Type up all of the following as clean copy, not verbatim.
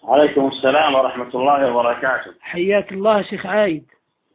عليكم السلام ورحمة الله وبركاته. حياك الله شيخ عايد.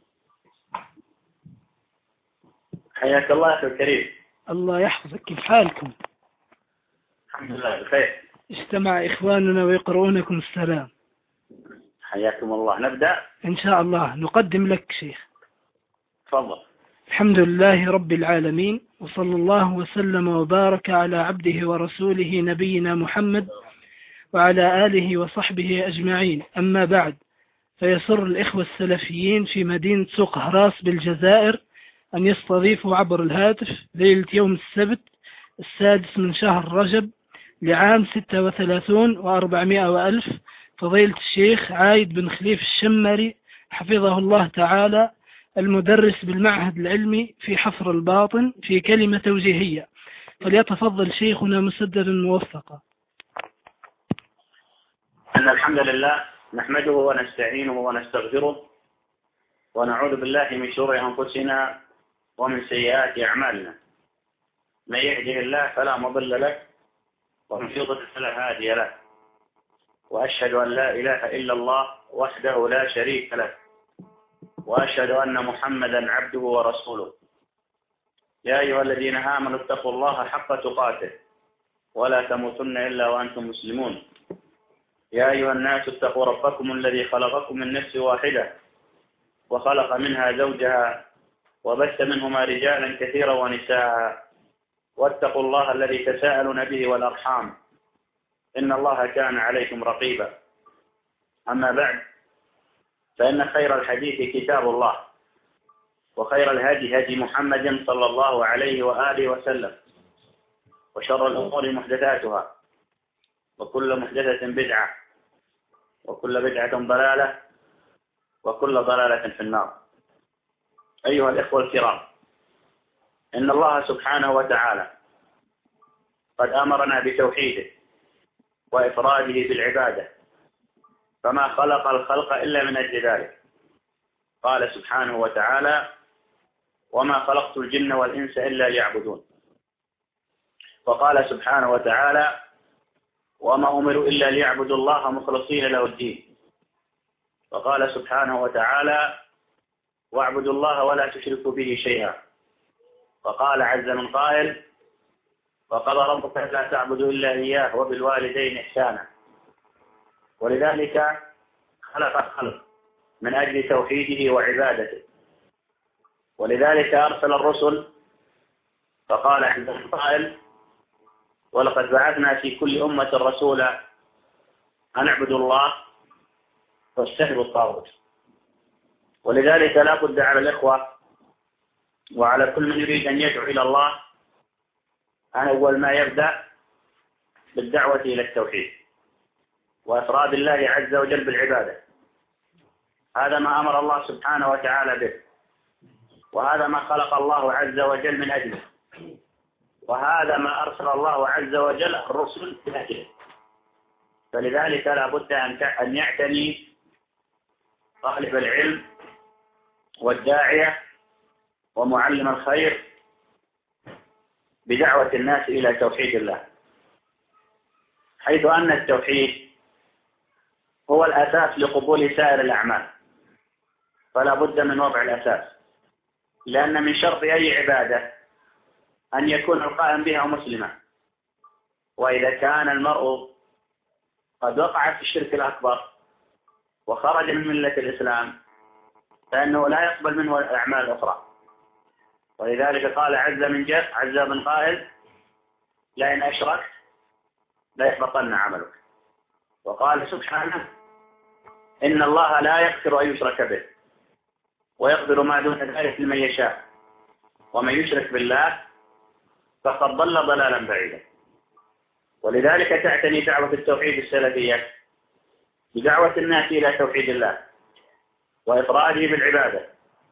حياك الله أخي الكريم. الله يحفظك، كيف حالكم؟ الحمد لله بخير. اجتمع إخواننا ويقرؤونكم السلام. حياكم الله. نبدأ إن شاء الله. نقدم لك شيخ. تفضل. الحمد لله رب العالمين، وصلى الله وسلم وبارك على عبده ورسوله نبينا محمد وعلى آله وصحبه أجمعين. أما بعد، فيسر الإخوة السلفيين في مدينة سوق هراس بالجزائر أن يستضيفوا عبر الهاتف ليلة يوم السبت 6 من شهر رجب لعام 36 و400 وألف فضيلة الشيخ عايد بن خليف الشمري حفظه الله تعالى، المدرس بالمعهد العلمي في حفر الباطن، في كلمة توجيهية. فليتفضل شيخنا مسددا موفقا. إن الحمد لله نحمده ونستعينه ونستغفره ونعوذ بالله من شرور أنفسنا ومن سيئات أعمالنا. من يهده الله فلا مضل له ومن يضلل فلا هادي له، وأشهد أن لا إله إلا الله وحده لا شريك له، وأشهد أن محمدا عبده ورسوله. يا أيها الذين آمنوا اتقوا الله حق تقاته ولا تموتن إلا وأنتم مسلمون. يا أيها الناس اتقوا ربكم الذي خلقكم من نفس واحدة وخلق منها زوجها وبث منهما رجالا كثيرا ونساء، واتقوا الله الذي تساءلون به والأرحام إن الله كان عليكم رقيبا. أما بعد، فإن خير الحديث كتاب الله، وخير الهدي هدي محمد صلى الله عليه وآله وسلم، وشر الأمور محدثاتها، وكل محدثة بدعة، وكل بدعة ضلالة، وكل ضلالة في النار. أيها الإخوة الكرام، إن الله سبحانه وتعالى قد أمرنا بتوحيده وإفراده بالعبادة، فما خلق الخلق إلا من أجل ذلك. قال سبحانه وتعالى: وما خلقت الجن والإنس إلا ليعبدون. وقال سبحانه وتعالى: وما أمروا إلا ليعبدوا الله مخلصين له الدين. وقال سبحانه وتعالى: واعبدوا الله ولا تشركوا به شيئا. وقال عز من قائل: وقضى ربك لا تعبدوا إلا إياه وبالوالدين إحسانا. ولذلك خلق الخلق من أجل توحيده وعبادته، ولذلك أرسل الرسل. فقال عز من قائل: ولقد بعثنا في كل أمة رسولا أن اعبدوا الله واجتنبوا الطاغوت. ولذلك لا بد على الإخوة وعلى كل من يريد أن يدعو إلى الله أن أول ما يبدأ بالدعوة إلى التوحيد وإفراد الله عز وجل بالعبادة. هذا ما أمر الله سبحانه وتعالى به، وهذا ما خلق الله عز وجل من أجله، وهذا ما أرسل الله عز وجل الرسل من أجله. فلذلك لا بد أن يعتني طالب العلم والداعية ومعلم الخير بدعوة الناس إلى توحيد الله، حيث أن التوحيد هو الأساس لقبول سائر الأعمال. فلا بد من وضع الأساس، لأن من شرط أي عبادة أن يكون القائم بها مسلما. وإذا كان المرء قد وقع في الشرك الأكبر وخرج من ملة الإسلام فإنه لا يقبل منه الأعمال الأخرى. ولذلك قال عز من قائل: لئن أشركت ليحبطن عملك. وقال سبحانه: إن الله لا يغفر أن يشرك به ويغفر ما دون ذلك لمن يشاء، ومن يشرك بالله فقد ضل ضلالا بعيدا. ولذلك تعتني دعوة التوحيد السلفية بدعوة الناس إلى توحيد الله وإفراده بالعبادة،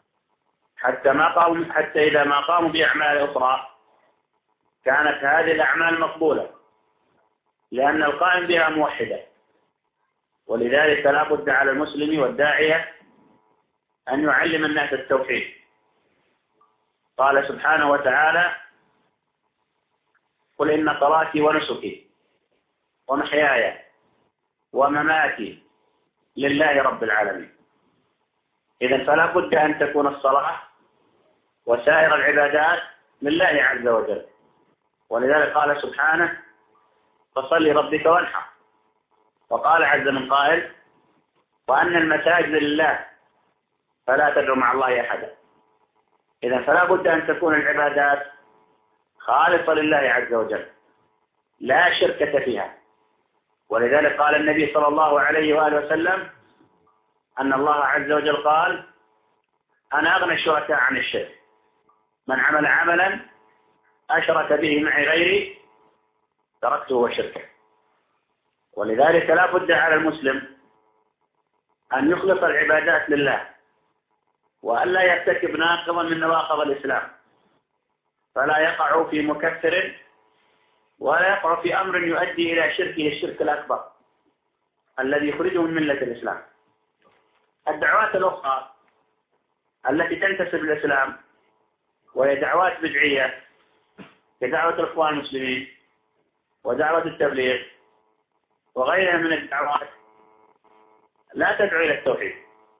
حتى إذا ما قاموا بأعمال أخرى كانت هذه الأعمال مقبولة، لأن القائم بها موحدة. ولذلك لا بد على المسلم والداعية أن يعلم الناس التوحيد. قال سبحانه وتعالى: قل إن صلاتي ونسكي ومحياي ومماتي لله رب العالمين. إذن فلا بد أن تكون الصلاة وسائر العبادات لله عز وجل. ولذلك قال سبحانه: فصل لربك وانحر. وقال عز من قائل: وأن المساجد لله فلا تدعو مع الله أحدا. إذن فلا بد أن تكون العبادات خالصة لله عز وجل لا شركة فيها. ولذلك قال النبي صلى الله عليه وآله وسلم أن الله عز وجل قال: أنا أغنى الشركاء عن الشرك، من عمل عملا أشرك به معي غيري تركته وشركه. ولذلك لا بد على المسلم أن يخلص العبادات لله وألا يرتكب ناقضا من نواقض الإسلام، فلا يقع في مكفر ولا يقع في أمر يؤدي إلى شركه الشرك الأكبر الذي يخرجه من ملة الإسلام. الدعوات الأخرى التي تنتسب للإسلام وهي دعوات بدعية كدعوة الإخوان المسلمين ودعوة التبليغ وغيرها من الدعوات لا تدعو إلى التوحيد،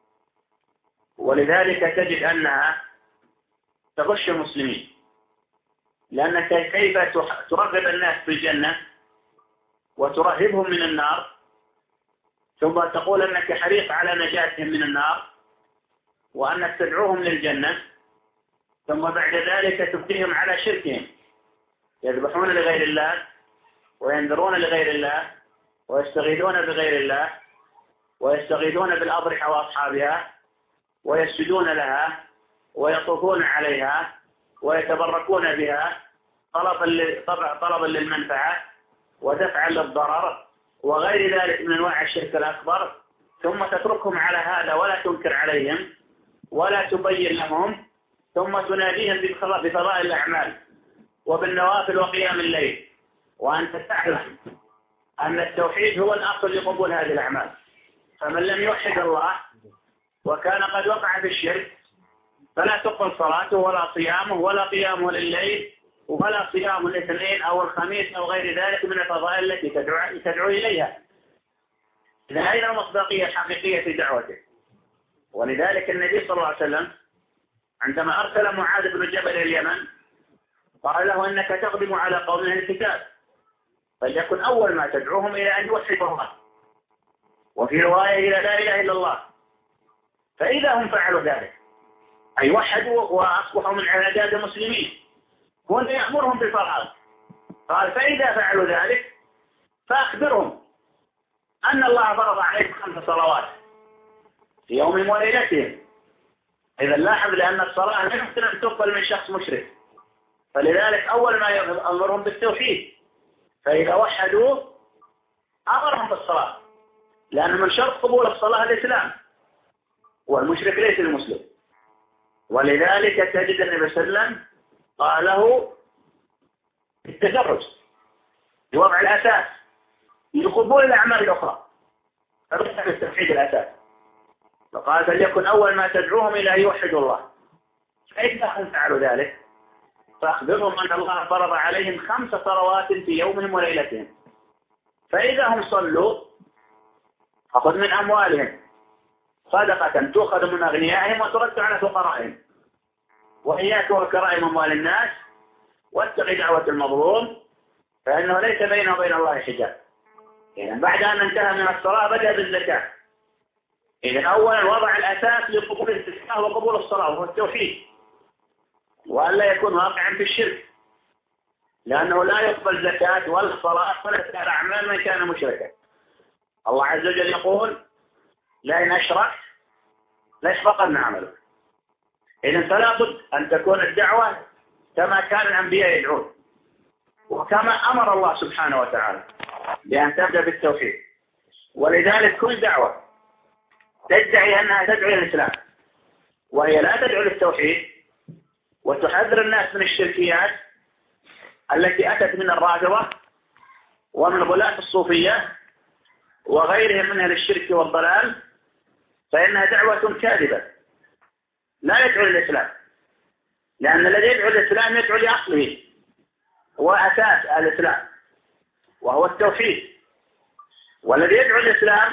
ولذلك تجد أنها تغش المسلمين، لأنك كيف ترغب الناس في الجنة وترهبهم من النار ثم تقول أنك حريص على نجاتهم من النار وأنك تدعوهم للجنة، ثم بعد ذلك تبقيهم على شركهم، يذبحون لغير الله وينذرون لغير الله ويستغيثون بغير الله ويستغيثون بالأضرحة وأصحابها ويسجدون لها ويطوفون عليها ويتبركون بها طلبا للمنفعة ودفعا للضرر وغير ذلك من أنواع الشرك الأكبر، ثم تتركهم على هذا ولا تنكر عليهم ولا تبين لهم، ثم تناديهم بفضائل الأعمال وبالنوافل وقيام الليل، وأنت تعلم أن التوحيد هو الأصل لقبول هذه الأعمال. فمن لم يوحد الله وكان قد وقع في الشرك فلا تقبل صلاته ولا صيامه ولا قيامه لليل ولا صيام الاثنين أو الخميس أو غير ذلك من الفضائل التي تدعو إليها. إذا أين المصداقية الحقيقية في دعوته؟ ولذلك النبي صلى الله عليه وسلم عندما أرسل معاذ بن جبل إلى اليمن قال له: إنك تقدم على قوم أهل الكتاب، فليكن أول ما تدعوهم إلى أن يوحدوا الله، وفي رواية إلى لا إله إلا الله. فإذا هم فعلوا ذلك أي وحدوا وأصبحوا من عباد المسلمين هنا يأمرهم بالفرائض، قال: فإذا فعلوا ذلك فأخبرهم أن الله فرض عليهم 5 صلوات في يوم وليلتهم. إذا لاحظ لأن الصلاة لا يمكن أن تقبل من شخص مشرك، فلذلك أول ما يأمرهم بالتوحيد، فإذا وحدوا أمرهم بالصلاة، لأن من شرط قبول الصلاة الإسلام والمشرك ليس المسلم. ولذلك تجد النبي صلى الله عليه وسلم قال له التدرج بوضع الأساس لقبول الأعمال الأخرى، فرجع بالتوحيد الأساس، فقال: فليكن أول ما تدعوهم إلى أن يوحدوا الله، فإذا هم فعلوا ذلك فأخبرهم أن الله فرض عليهم 5 صلوات في يومهم وليلتهم، فإذا هم صلوا أخذ من أموالهم صدقة تؤخذ من أغنيائهم وترد على فقرائهم، وإياك وكرائم أموال الناس واتق دعوة المظلوم فإنه ليس بينه وبين الله حجاب. يعني بعد أن انتهى من الصلاة بدأ بالزكاة. إذن أولا وضع الأساس لقبول الزكاة وقبول الصلاة وهو التوحيد، وألا يكون واقعا في الشرك، لأنه لا يقبل زكاة ولا الصلاة ولا سائر أعمال من كان مشركا. الله عز وجل يقول: لئن أشركت ليحبطن عملك. إذن فلا بد أن تكون الدعوة كما كان الأنبياء يدعون، وكما أمر الله سبحانه وتعالى بأن تبدأ بالتوحيد. ولذلك كل دعوة تدعي أنها تدعو إلى الإسلام وهي لا تدعو للتوحيد وتحذر الناس من الشركيات التي أتت من الرافضة ومن غلاة الصوفية وغيرهم من أهل الشرك والضلال، فإنها دعوة كاذبة لا يدعو للإسلام، لأن الذي يدعو للإسلام يدعو لأصله وأساس الإسلام وهو التوحيد. والذي يدعو الإسلام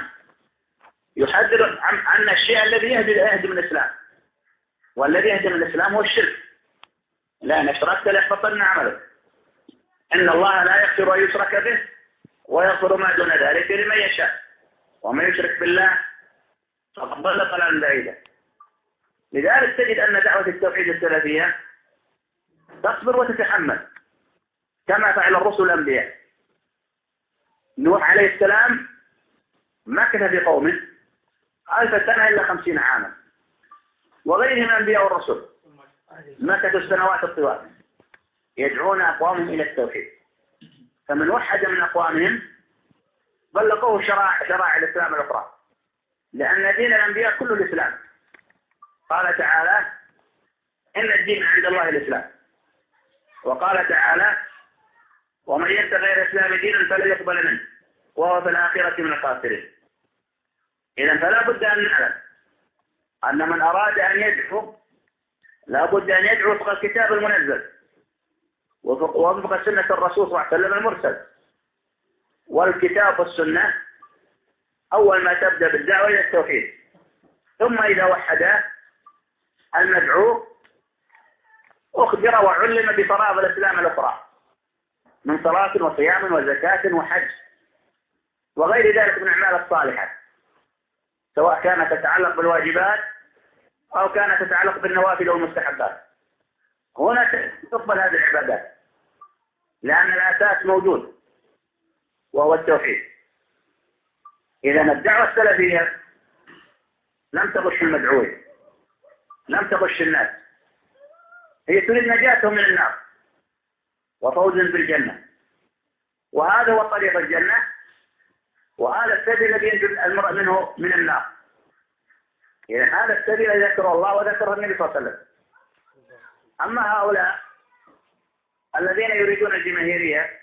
يحذر عن الشيء الذي يهدم الإسلام، والذي يهدم الإسلام هو الشرك. لأن اشتركت ليحبطن عملك. إن الله لا يغفر أن يشرك به ويغفر ما دون ذلك لمن يشاء، ومن يشرك بالله فقد ضل ضلالا بعيدا. لذلك تجد أن دعوة التوحيد السلفية تصبر وتتحمل كما فعل الرسل الأنبياء. نوح عليه السلام مكث في قومه 1000 سنة إلا 50 عاما، وغيرهم من الأنبياء والرسل مكثوا السنوات الطوال يدعون أقوامهم إلى التوحيد. فمن وحد من أقوامهم بلغوه شرائع الإسلام الأخرى، لأن دين الأنبياء كله الإسلام. قال تعالى: إن الدين عند الله الإسلام. وقال تعالى: ومن يبتغي غير الإسلام دينا فلن يقبل منه وهو في الآخرة من الخاسرين. إذن فلا بد أن نعلم أن من أراد أن يدعو لا بد أن يدعو وفق الكتاب المنزل ووفق سنة الرسول صلى الله عليه وسلم المرسل. والكتاب والسنة أول ما تبدأ بالدعوة إلى التوحيد، ثم إذا وحد المدعو أخبر وعلم بفرائض الإسلام الأخرى من صلاة وصيام وزكاة وحج وغير ذلك من الأعمال الصالحة، سواء كانت تتعلق بالواجبات أو كانت تتعلق بالنوافل والمستحبات. هنا تقبل هذه العبادات لأن الأساس موجود وهو التوحيد. إذا الدعوة السلفية لم تغش المدعوين، لم تغش الناس، هي تريد نجاتهم من النار وفوزا بالجنة، وهذا هو طريق الجنة، وهذا السبيل الذي ينجو المرء منه من النار. إذا هذا السبيل الذي ذكره الله وذكره النبي صلى الله عليه وسلم. أما هؤلاء الذين يريدون الجماهيرية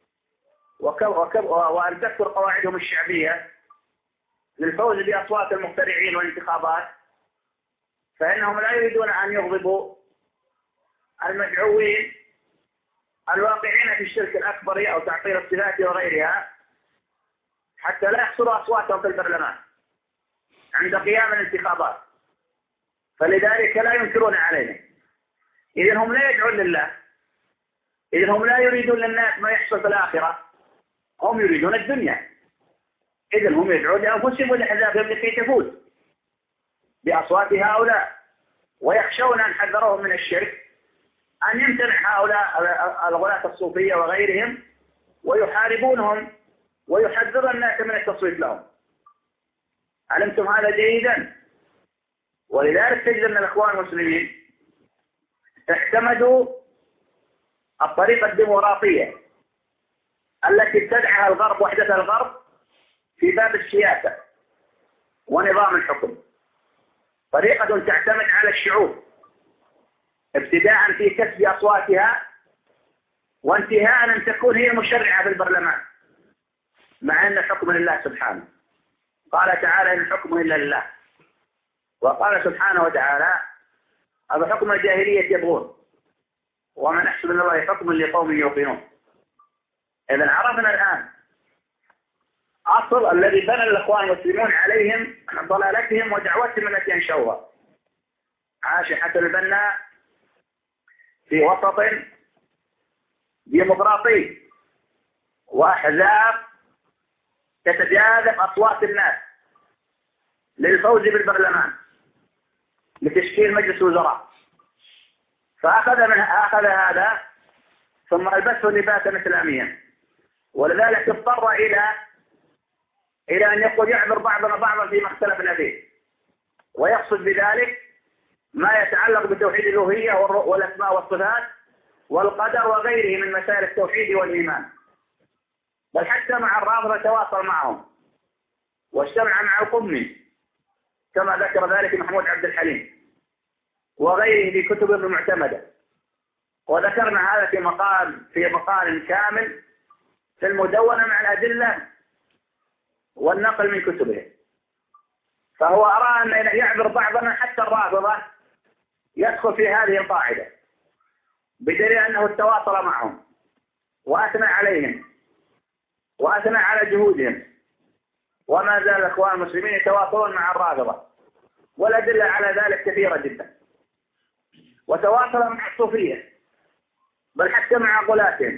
وأن تكثر قواعدهم الشعبية للفوز بأصوات المخترعين والانتخابات، فإنهم لا يريدون أن يغضبوا المدعوين الواقعين في الشرك الأكبر أو تعطيل الصفات وغيرها حتى لا يحصلوا أصواتهم في البرلمان عند قيام الانتخابات، فلذلك لا ينكرون علينا. إذن هم لا يدعون لله، إذن هم لا يريدون للناس ما يحصل في الآخرة، هم يريدون الدنيا. إذن هم يدعون لأنفسهم ولأحزابهم لكي تفوز بأصوات هؤلاء، ويخشون أن حذرهم من الشرك أن يمتنع هؤلاء الغلاة الصوفية وغيرهم ويحاربونهم ويحذر الناس من التصويت لهم. علمتم هذا جيدا؟ ولذلك تجد أن الإخوان المسلمين اعتمدوا الطريقة الديمقراطية التي ابتدعها الغرب وحدة الغرب في باب السياسة ونظام الحكم، طريقة تعتمد على الشعوب ابتداء في كسب أصواتها وانتهاء أن تكون هي المشرعة في البرلمان، مع أن الحكم لله سبحانه. قال تعالى: إن الحكم إلا لله. وقال سبحانه وتعالى: أفحكم الجاهلية يبغون ومن أحسن من الله حكما لقوم يوقنون. إذن عرفنا الآن أصل الذي بنى الإخوان المسلمون عليهم ضلالتهم ودعوتهم التي أنشأوها. عاش حسن البنا في وسط ديمقراطي وأحزاب تتجاذب أصوات الناس للفوز بالبرلمان لتشكيل مجلس وزراء، فأخذ هذا ثم ألبسه لباسا إسلاميا، ولذلك اضطر إلى أن يقول يعذر بعضنا بعضا فيما اختلفنا فيه، ويقصد بذلك ما يتعلق بتوحيد الألوهية والأسماء والصفات والقدر وغيره من مسائل التوحيد والإيمان. بل حتى مع الرافضة تواصل معهم واجتمع مع القمي كما ذكر ذلك محمود عبد الحليم وغيره في كتبه المعتمدة، وذكرنا هذا في مقال كامل في المدونة مع الأدلة والنقل من كتبه. فهو أرى أن يعذر بعضنا حتى الرافضة يدخل في هذه القاعدة، بدليل أنه تواصل معهم وأثنى عليهم وأثنى على جهودهم وما زال الإخوان المسلمين يتواصلون مع الرافضة، والأدلة على ذلك كثيرة جدا. وتواصل مع الصوفية، بل حتى مع غلاتهم،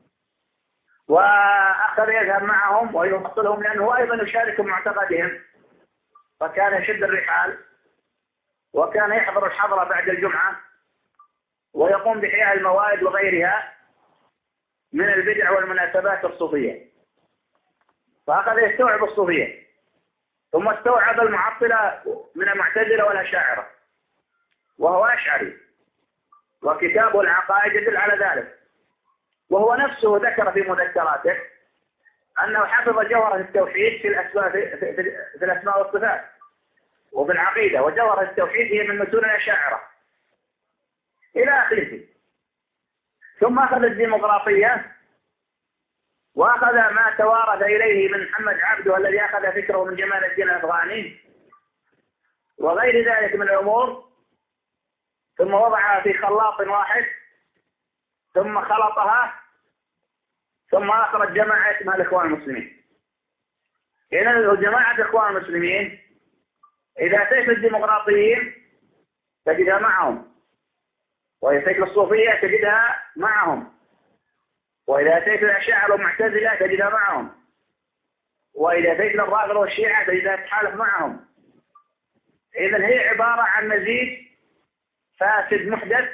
وأخذ يذهب معهم ويوصلهم، لأنه أيضا يشارك معتقدهم، فكان يشد الرحال وكان يحضر الحضرة بعد الجمعة ويقوم بإحياء الموائد وغيرها من البدع والمناسبات الصوفية. فأخذ يستوعب الصوفية، ثم استوعب المعطلة من المعتزلة والأشاعرة، وهو أشعري، وكتابه العقائد يدل على ذلك. وهو نفسه ذكر في مذكراته أنه حفظ جوهرة التوحيد في الأسماء والصفات وفي العقيدة، وجوهرة التوحيد هي من متون الأشاعرة إلى آخره. ثم أخذ الديمقراطية، وأخذ ما توارث إليه من محمد عبده الذي أخذ فكره من جمال الدين الأفغاني وغير ذلك من الأمور، ثم وضعها في خلاط واحد، ثم خلطها، ثم أخرج جماعة اسمها الإخوان المسلمين. إذن جماعة الإخوان المسلمين إذا أتيت الديمقراطيين تجدها معهم، وإذا أتيت الصوفية تجدها معهم، وإذا أتيت الأشاعرة والمعتزلة تجدها معهم، وإذا أتيت الرافضة والشيعة تجدها تحالف معهم. إذن هي عبارة عن مزيج فاسد محدث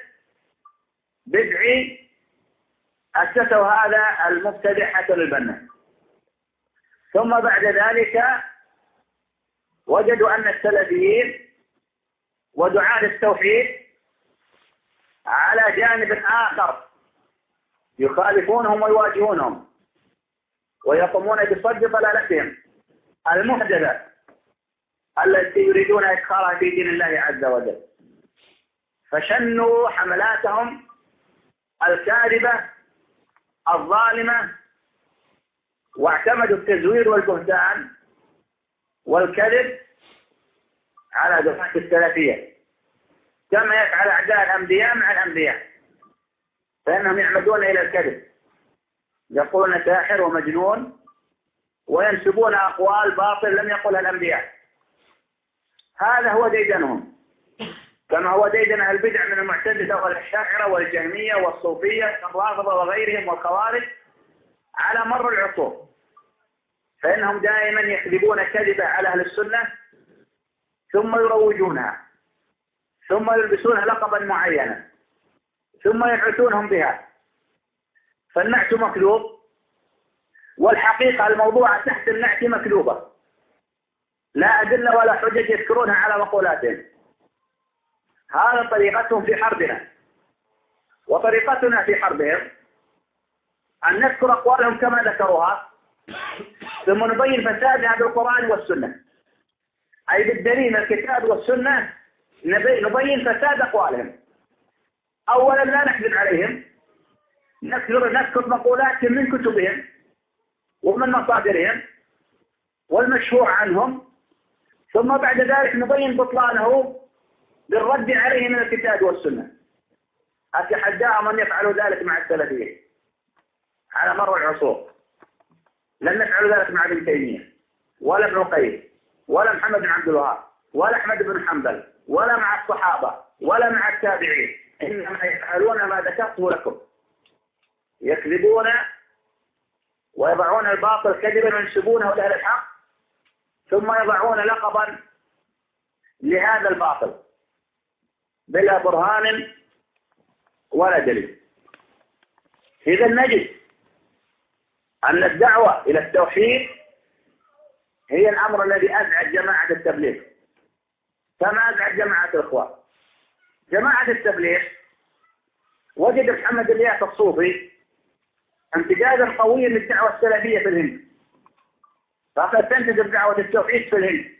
بدعي أسسه هذا المبتدع حسن البنا. ثم بعد ذلك وجدوا أن السلفيين ودعاة التوحيد على جانب آخر يخالفونهم ويواجهونهم ويقومون بصد ضلالتهم المحدثة التي يريدون إدخالها في دين الله عز وجل. فشنوا حملاتهم الكاذبة الظالمة، واعتمدوا التزوير والبهتان والكذب على دعاة السلفية، كما يفعل أعداء الأنبياء مع الأنبياء، فإنهم يعمدون إلى الكذب، يقولون ساحر ومجنون، وينسبون أقوال باطل لم يقلها الأنبياء. هذا هو ديدنهم، كما هو ديدن أهل البدع من المعتزلة والأشاعرة والجهمية والصوفية والرافضة وغيرهم والخوارج على مر العصور، فإنهم دائما يكذبون كذبة على أهل السنة ثم يروجونها، ثم يلبسونها لقبا معينا، ثم ينعتونهم بها. فالنعت مكذوب، والحقيقة الموضوع تحت النعت مكذوبة، لا أدلة ولا حجج يذكرونها على مقولاتهم. هذا طريقتهم في حربنا، وطريقتنا في حربهم أن نذكر أقوالهم كما ذكروها، ثم نبين فسادها بالقرآن والسنة، أي بالدليل الكتاب والسنة نبين فساد أقوالهم. أولا لا نكذب عليهم، نذكر مقولاتهم من كتبهم ومن مصادرهم والمشهور عنهم، ثم بعد ذلك نبين بطلانه بالرد عليه من الكتاب والسنة. أتحداهم أن يفعلوا ذلك مع السلفيين على مر العصور. لم يفعلوا ذلك مع ابن تيمية ولا ابن القيم ولا محمد بن عبد الوهاب ولا أحمد بن حنبل ولا مع الصحابة ولا مع التابعين، إنما يفعلون ما ذكرته لكم، يكذبون ويضعون الباطل كذبا وينسبونه لأهل الحق، ثم يضعون لقبا لهذا الباطل بلا برهان ولا دليل. إذا نجد أن الدعوة إلى التوحيد هي الأمر الذي أزعج جماعة التبليغ كما أزعج جماعة الإخوان. جماعة التبليغ وجد محمد الياس الصوفي امتدادا قويا للدعوة السلفية في الهند، فأخذت تنتدب دعوة التوحيد في الهند،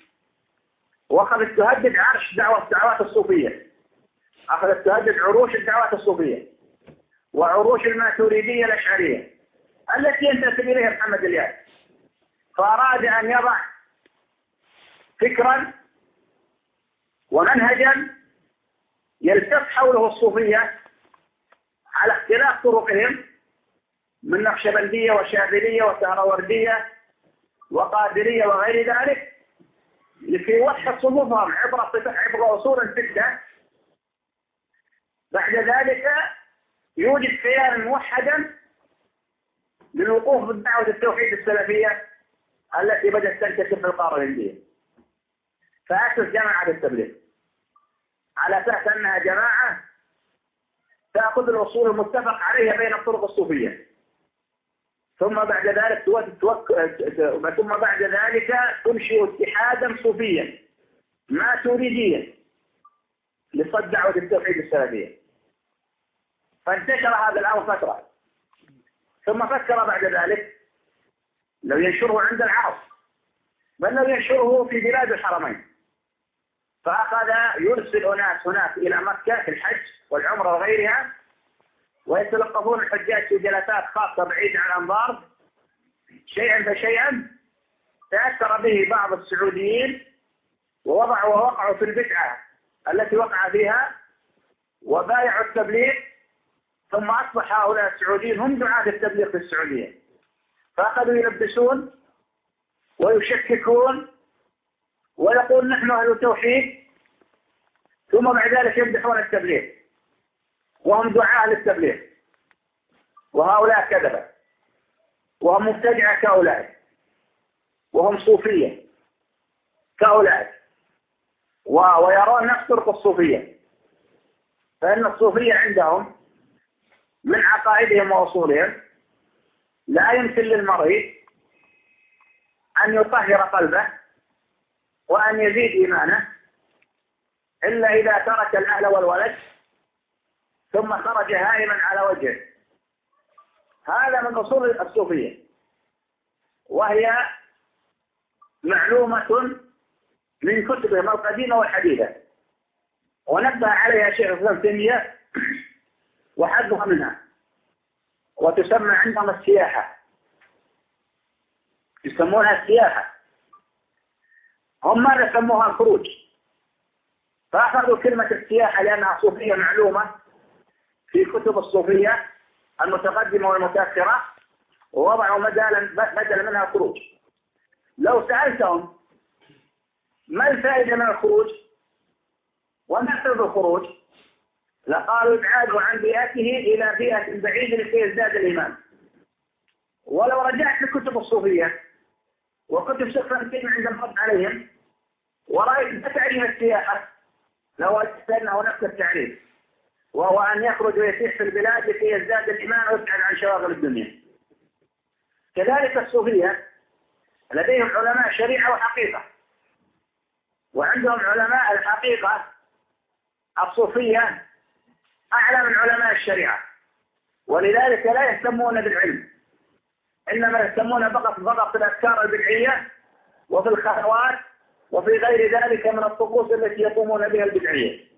وأخذت تهدد عرش دعوات الصوفية، أخذت تهدد عروش الدعوات الصوفية وعروش الماتريدية الأشعرية التي ينتسب إليها محمد الياس. فأراد أن يضع فكرا ومنهجا يلتف حوله الصوفية على اختلاف طرقهم من نقشبندية وشاذلية وسهروردية وقادرية وغير ذلك، لكي يوحد صفوفهم عبر أصول ستة. بعد ذلك يوجد كيانا موحدا للوقوف بالدعوة التوحيد السلفية التي بدأت تنتشر في القارة الهندية، فأسس جماعة التبليغ على أساس أنها جماعة تأخذ الأصول المتفق عليها بين الطرق الصوفية، ثم بعد ذلك تنشئ اتحادا صوفيا ماتريديا لصد دعوة التوحيد السلفية. فانتشر هذا الأمر فترة، ثم فكر بعد ذلك لو ينشره عند العرب، بل لو ينشره في بلاد الحرمين. فأخذ يرسل أناس هناك إلى مكة في الحج والعمرة وغيرها، ويتلقفون الحجاج في جلسات خاصة بعيدة عن الأنظار. شيئا فشيئا تأثر به بعض السعوديين ووقعوا في البدعة التي وقع فيها وبايعوا التبليغ، ثم أصبح هؤلاء السعوديين هم دعاة التبليغ في السعودية، فأخذوا يلبسون ويشككون ويقول نحن أهل التوحيد، ثم بعد ذلك يمدحون التبليغ وهم دعاة للتبليغ، وهؤلاء كذبة وهم مبتدعة كأولئك، وهم صوفية كأولئك، ويرون نفس طرق الصوفية، فإن الصوفية عندهم من عقائدهم وأصولهم لا يمكن للمرء أن يطهر قلبه وأن يزيد إيمانه إلا إذا ترك الأهل والولد ثم خرج هائما على وجهه. هذا من أصول الصوفية، وهي معلومة من كتبهم القديمة والحديثة، ونبه عليها شيخ ابن تيمية وحذفها منها، وتسمى عندهم السياحة، يسمونها السياحة. هم ماذا سموها؟ الخروج. فأخذوا كلمة السياحة لأنها صوفية معلومة في كتب الصوفية المتقدمة والمتأخرة، ووضعوا بدل منها الخروج. لو سألتهم ما الفائدة من الخروج وما سبب الخروج، لقالوا ابعاده عن بيئته إلى بيئة بعيدة لكي يزداد الإيمان. ولو رجعت لكتب الصوفية وكتب شيخ ابن تيمية عند الرد عليهم ورأيت تعريف السياحة، لو وجدت أنه نفس التعريف، وهو أن يخرج ويسيح في البلاد لكي يزداد الإيمان ويبعد عن شواغل الدنيا. كذلك الصوفية لديهم علماء شريعة وحقيقة، وعندهم علماء الحقيقة الصوفية أعلى من علماء الشريعة، ولذلك لا يهتمون بالعلم، إنما يهتمون فقط بالأفكار البدعية وفي الخلوات وفي غير ذلك من الطقوس التي يقومون بها البدعية.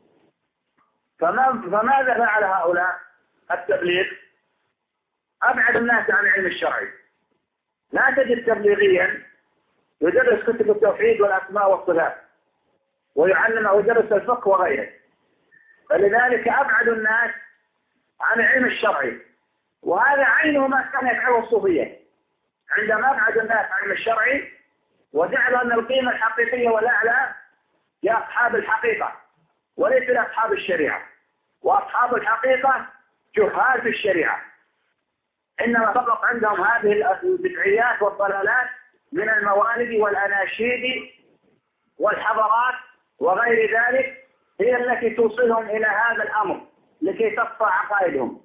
فماذا فعل هؤلاء التبليغ؟ أبعد الناس عن العلم الشرعي. لا تجد تبليغيا يدرس كتب التوحيد والأسماء والصفات ويدرس الفقه وغيره، فلذلك أبعد الناس عن العلم الشرعي، وهذا عينه ما كان يفعله الصوفية عندما أبعد الناس عن العلم الشرعي وجعلوا أن القيمة الحقيقية والأعلى لأصحاب الحقيقة وليس لأصحاب الشريعة، وأصحاب الحقيقة جهال في الشريعة، إنما فقط عندهم هذه البدعيات والضلالات من الموالد والأناشيد والحضارات وغير ذلك، هي التي توصلهم إلى هذا الأمر لكي تصفى عقائدهم.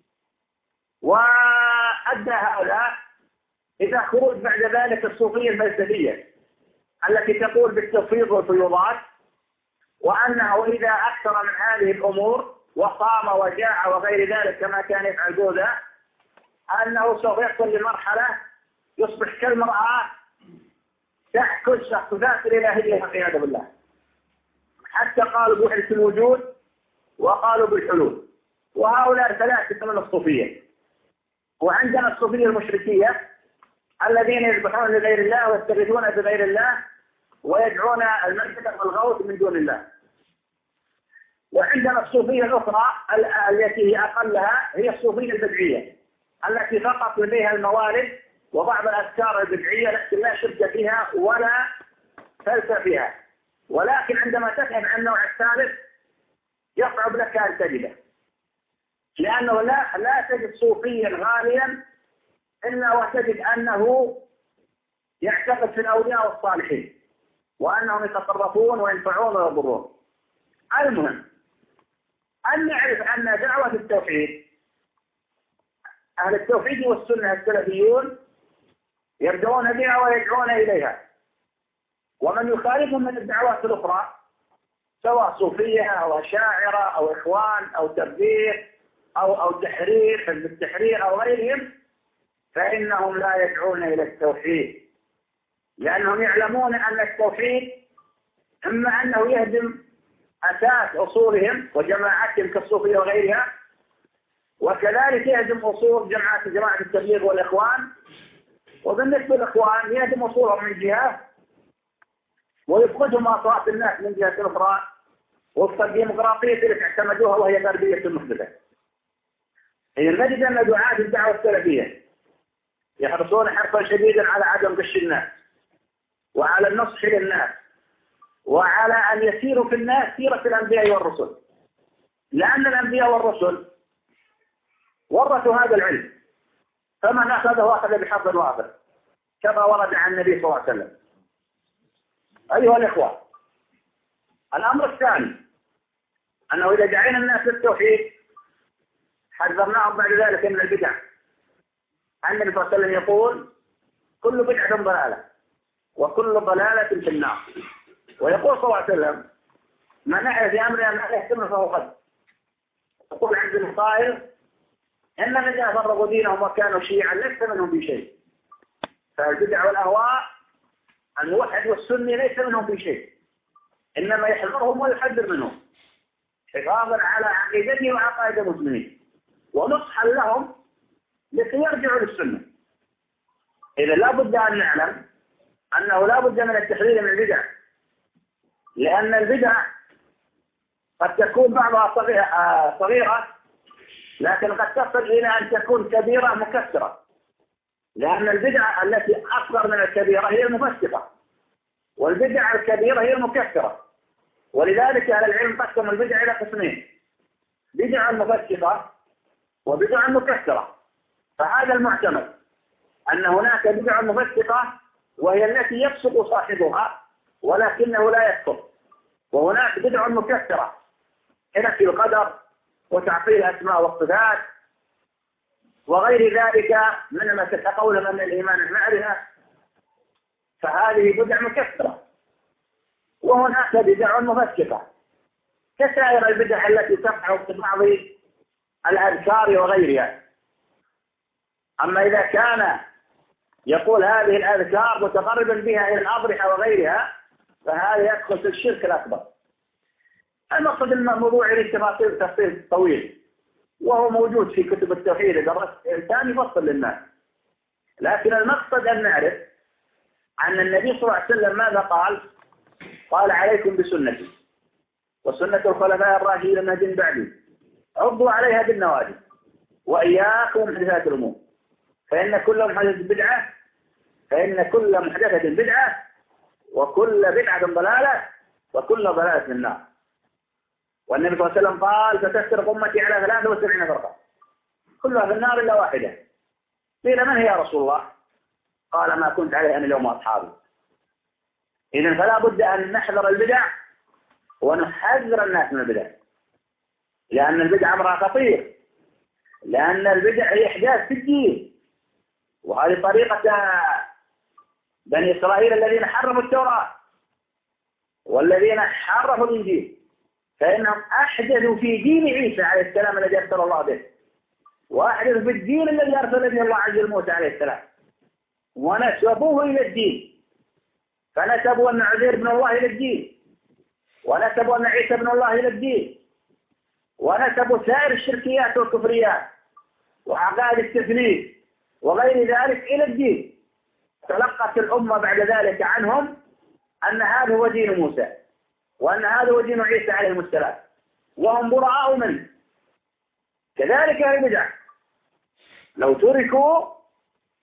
وأدى هؤلاء إذا خروج بعد ذلك الصوفية الفلسفية التي تقول بالتفويض والفيوضات، وأنه إذا أكثر من هذه الأمور وصام وجاع وغير ذلك كما كان يفعل بوذا، أنه سوف يصل لمرحلة يصبح كالمرأة تأكل شخصيات الإلهية والعياذ بالله، حتى قالوا بوحدة الوجود وقالوا بالحلول. وهؤلاء ثلاثة من الصوفية. وعندنا الصوفية المشركية الذين يذبحون لغير الله ويستغيثون بغير الله ويدعون المسجد والغوث من دون الله. وعندنا الصوفية الأخرى التي هي أقلها، هي الصوفية البدعية التي فقط لديها الموارد وبعض الأذكار البدعية التي لا شرك فيها ولا فلسفة فيها، ولكن عندما تفهم عن النوع الثالث يصعب لك أن تجده، لأنه لا تجد صوفيا غاليا إلا وتجد أنه يعتقد في الأولياء والصالحين وأنهم يتصرفون وينفعون ويضرون. المهم أن نعرف أن دعوة التوحيد، أهل التوحيد والسنة السلفيون يبدأون بها ويدعون إليها، ومن يخالفهم من الدعوات الأخرى سواء صوفية أو أشاعرة أو إخوان أو تبديع أو تحرير، حزب التحرير أو غيرهم، فإنهم لا يدعون إلى التوحيد، لأنهم يعلمون أن التوحيد إما أنه يهدم أساس أصولهم وجماعتهم كالصوفية وغيرها، وكذلك يهدم أصول جماعة التبليغ والإخوان، وبالنسبة للإخوان يهدم أصولهم من جهة ويفقدهم أصوات الناس من جهة أخرى وفق الديمقراطية التي اعتمدوها وهي غربية محدثة. إذا نجد أن دعاة الدعوة السلفية يحرصون حرصا شديدا على عدم غش الناس وعلى النصح للناس وعلى أن يسيروا في الناس سيرة الأنبياء والرسل، لأن الأنبياء والرسل ورثوا هذا العلم، فمن أخذه أخذ بحظ وافر كما ورد عن النبي صلى الله عليه وسلم. أيها الإخوة، الأمر الثاني أنه إذا دعينا الناس للتوحيد حذرناهم بعد ذلك من البدع. النبي صلى الله عليه وسلم يقول: كل بدعة ضلالة وكل ضلالة في النار. ويقول صلى الله عليه وسلم: من نحى في أمرنا أن لا يهتم فهو قد. يقول عبد القائل: إن الذين فرقوا دينهم وكانوا شيعا ليس منهم في شيء. فالبدع والأهواء الموحد والسني ليس منهم في شيء، إنما يحذرهم ويحذر منهم حفاظا على عقيدته وعقائد المسلمين ونصحا لهم لكي يرجعوا للسنة. إذا لا بد أن نعلم أنه لا بد من التحذير من البدع، لأن البدع قد تكون بعضها صغيرة لكن قد تصل إلى أن تكون كبيرة مكثرة، لأن البدع التي أصغر من الكبيرة هي المفسقة، والبدع الكبيرة هي المكثرة. ولذلك أهل العلم قسم البدع إلى قسمين: بدع مفسقة وبدع مكثرة. فهذا المعتمد أن هناك بدع مفسقة وهي التي يفسق صاحبها ولكنه لا يكفر، وهناك بدع مكثرة في القدر وتعطيل الأسماء والصفات وغير ذلك مما تتقول من الإيمان المعرفة، فهذه بدع مكثرة. وهناك بدع مفسقة كسائر البدع التي تقع في بعض الأذكار وغيرها. أما إذا كان يقول هذه الأذكار متقربا بها إلى الأضرحة وغيرها فهذا يدخل في الشرك الأكبر. المقصد الموضوع له تفصيل طويل وهو موجود في كتب التوحيد إذا الإنسان يفصل للناس، لكن المقصد أن نعرف أن النبي صلى الله عليه وسلم ماذا قال؟ قال: عليكم بسنتي وسنة الخلفاء الراشدين المهديين بعدي عضوا عليها بالنواجذ وإياكم محدثات الأمور فإن كل محدثة بدعة وكل بدعة ضلالة وكل ضلالة في النار. والنبي صلى الله عليه وسلم قال: ستفترق أمتي على 73 فرقة كلها في النار إلا واحدة. قيل: من هي يا رسول الله؟ قال: ما كنت عليه أنا اليوم وأصحابي. إذن فلا بد أن نحذر البدع ونحذر الناس من البدع، لأن البدع أمرها خطير، لأن البدع هي إحداث في الدين، وهذه طريقة بني إسرائيل الذين حرموا التوراة والذين حرفوا الإنجيل، فإنهم أحدثوا في دين عيسى عليه السلام الذي أرسل الله به، وأحدثوا في الدين الذي أرسل به الله عز وجل موسى عليه السلام، ونسبوه إلى الدين، فنسبوا أن عزير بن الله إلى الدين، ونسبوا أن عيسى بن الله إلى الدين، ونسبوا سائر الشركيات والكفريات وعقائد التثليث وغير ذلك إلى الدين. تلقت الأمة بعد ذلك عنهم أن هذا هو دين موسى وأن هذا هو دين عيسى عليه السلام، وهم براء منه. كذلك البدع لو تركوا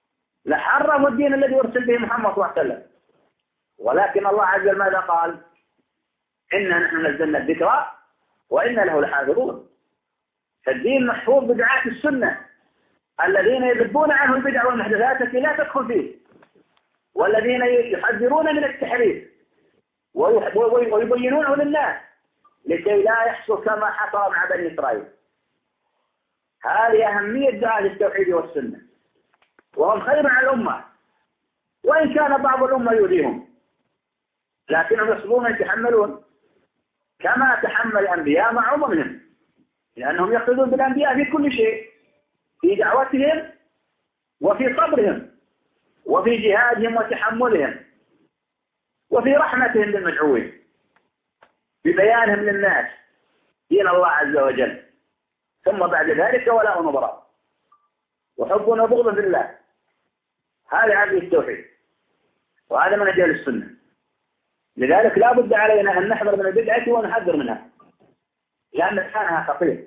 لحرموا الدين الذي أرسل به محمد صلى الله عليه وسلم. ولكن الله عز وجل ماذا قال؟ إنا نحن نزلنا الذكر وإنا له لحافظون. فالدين محفوظ بدعاة السنة الذين يذبون عنه البدع والمحدثات التي لا تدخل فيه، والذين يحذرون من التحريف ويبينونه للناس لكي لا يحصل كما حصل مع بني إسرائيل. هذه أهمية دعاة التوحيد والسنة، وهم خير على الأمة، وإن كان بعض الأمة يؤذيهم لكنهم يصبرون يتحملون كما تحمل الأنبياء مع أممهم، لأنهم يقتدون بالأنبياء في كل شيء، في دعوتهم وفي صبرهم وفي جهادهم وتحملهم وفي رحمتهم بالمدعوين، ببيانهم للناس دين الله عز وجل. ثم بعد ذلك ولاء وبراء وحب وبغض في الله. هذا عقل التوحيد، وهذا منهج أهل السنة. لذلك لا بد علينا أن نحذر من البدعة ونحذر منها، لأن شأنها خطير.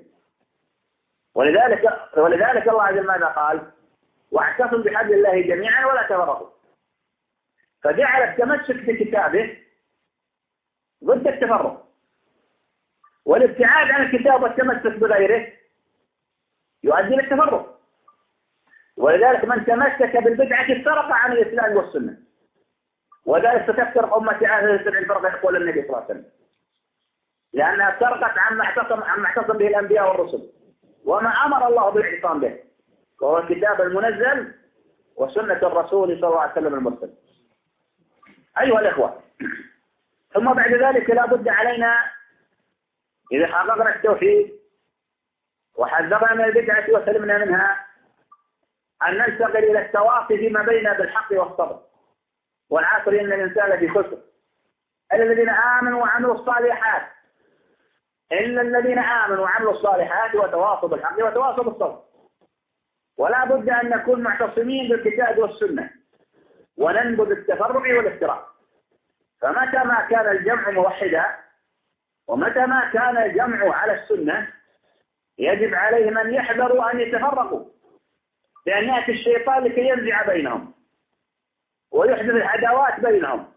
ولذلك الله عز وجل ماذا قال؟ واعتصموا بحبل الله جميعا ولا تفرقوا. فجعل التمسك بكتابه ضد التفرق، والابتعاد عن الكتاب والتمسك بغيره يؤدي للتفرق. ولذلك من تمسك بالبدعة افترق عن الإسلام والسنة، وذلك ستفترق أمتي على 70 فرقة يقول النبي صلى الله عليه وسلم، لأنها افترقت عما اعتصم به الأنبياء والرسل وما أمر الله بالاعتصام به، وهو الكتاب المنزل وسنة الرسول صلى الله عليه وسلم المرسل. أيها الإخوة، ثم بعد ذلك لا بد علينا إذا حققنا التوحيد وحذرنا من البدعة وسلمنا منها أن ننتقل إلى التواصي فيما بيننا بالحق والصبر. والعصر إن الإنسان لفي خسر إلا الذين آمنوا وعملوا الصالحات، إلا الذين آمنوا وعملوا الصالحات وتواصوا بالحق وتواصوا بالصبر. ولا بد أن نكون معتصمين بالكتاب والسنة وننبذ التفرع والافتراق. فمتى ما كان الجمع موحدا ومتى ما كان الجمع على السنة يجب عليهم أن يحذروا أن يتفرقوا، لأن يأتي الشيطان لكي ينزع بينهم ويحدث العداوات بينهم،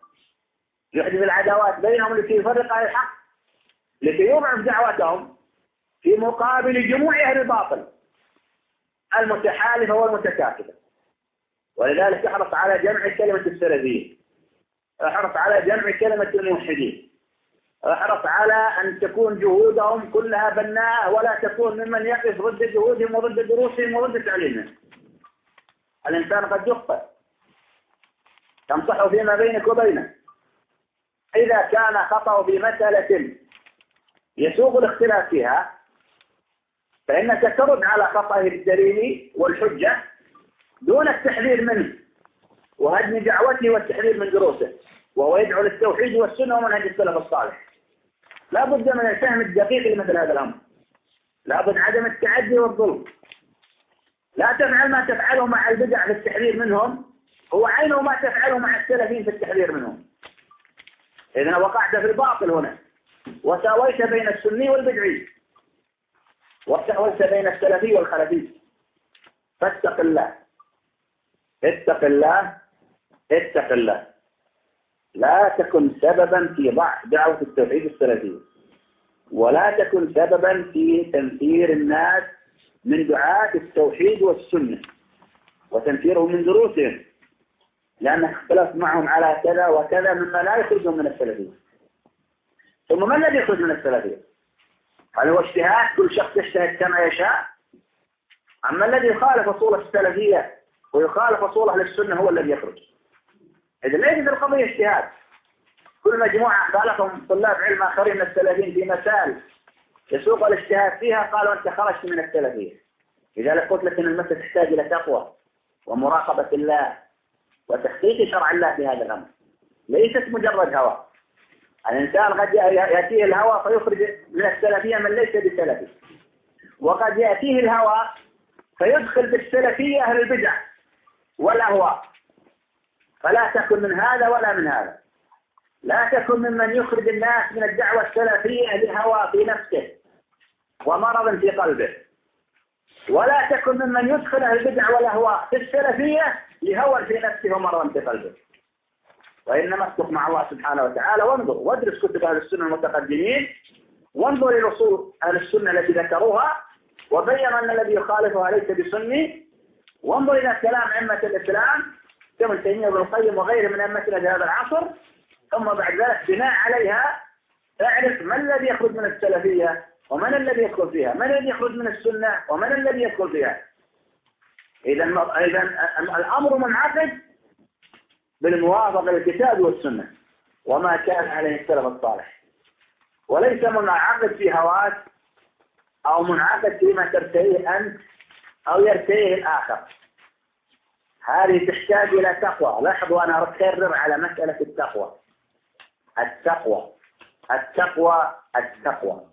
لكي يفرق أهل الحق، لكي يضعف دعوتهم في مقابل جموع أهل الباطل المتحالفة والمتكافلة. ولذلك احرص على جمع كلمة السلفيين، احرص على جمع كلمة الموحدين، احرص على أن تكون جهودهم كلها بناءة ولا تكون ممن يقف ضد جهودهم وضد دروسهم وضد تعليمهم. الإنسان قد يخطئ، تنصح فيما بينك وبينه. إذا كان خطأ بمسألة يسوغ الاختلاف فيها فإنك ترد على خطأه بالدليل والحجة دون التحذير منه وهدم دعوته والتحذير من دروسه، وهو يدعو للتوحيد والسنة ومنهج السلف الصالح. لا بد من الفهم الدقيق لمثل هذا الأمر، لا بد عدم التعدي والظلم. لا تفعل ما تفعله مع البدع في التحذير منهم هو عينه ما تفعله مع السلفين في التحذير منهم. إذا وقعت في الباطل هنا وساويت بين السني والبدعي وساويت بين السلفي والخلفي. فاتق الله، اتق الله، اتق الله. لا تكن سببا في ضعف دعوة التوحيد السلفية، ولا تكن سببا في تنفير الناس من دعاة التوحيد والسنة وتنفيرهم من دروسهم، لأنك اختلفت معهم على كذا وكذا مما لا يخرجهم من السلفية. ثم ما الذي يخرج من السلفية؟ هل هو اجتهاد؟ كل شخص يجتهد كما يشاء؟ أما الذي يخالف أصول السلفية ويخالف أصول أهل السنة هو الذي يخرج. إذا ليست القضية اجتهاد. كل مجموعة خالفهم طلاب علم آخرين من السلفيين في مسائل يسوق الاجتهاد فيها قالوا أنت خرجت من السلفية. لذلك قلت لك أن المسألة تحتاج إلى تقوى ومراقبة الله وتحقيق شرع الله في هذا الأمر، ليست مجرد هوى. الإنسان قد يأتيه الهوى فيخرج من السلفية من ليس بسلفي، وقد يأتيه الهوى فيدخل بالسلفية أهل البدع والأهواء. فلا تكن من هذا ولا من هذا. لا تكن ممن يخرج الناس من الدعوة السلفية لهوى في نفسه ومرض في قلبه. ولا تكن ممن يدخل البدع والأهواء في السلفية لهوى في نفسه ومرض في قلبه، وإنما اسلك مع الله سبحانه وتعالى وانظر وادرس كتب أهل السنة المتقدمين، وانظر إلى أصول أهل السنة التي ذكروها وبين أن الذي يخالفها ليس بسني، وانظر إلى كلام أئمة الإسلام كابن تيمية وابن القيم وغيره من أئمتنا في هذا العصر، ثم بعد ذلك بناء عليها اعرف ما الذي يخرج من السلفية ومن الذي يدخل فيها، من الذي يخرج من السنة ومن الذي يدخل فيها. إذا الأمر منعقد بالموافقة للكتاب والسنة وما كان عليه السلف الصالح، وليس منعقد في هواك أو منعقد فيما ترتئيه أنت أو يرتئيه الآخر. هذه تحتاج إلى تقوى. لاحظوا أنا أكرر على مسألة التقوى، التقوى التقوى التقوى.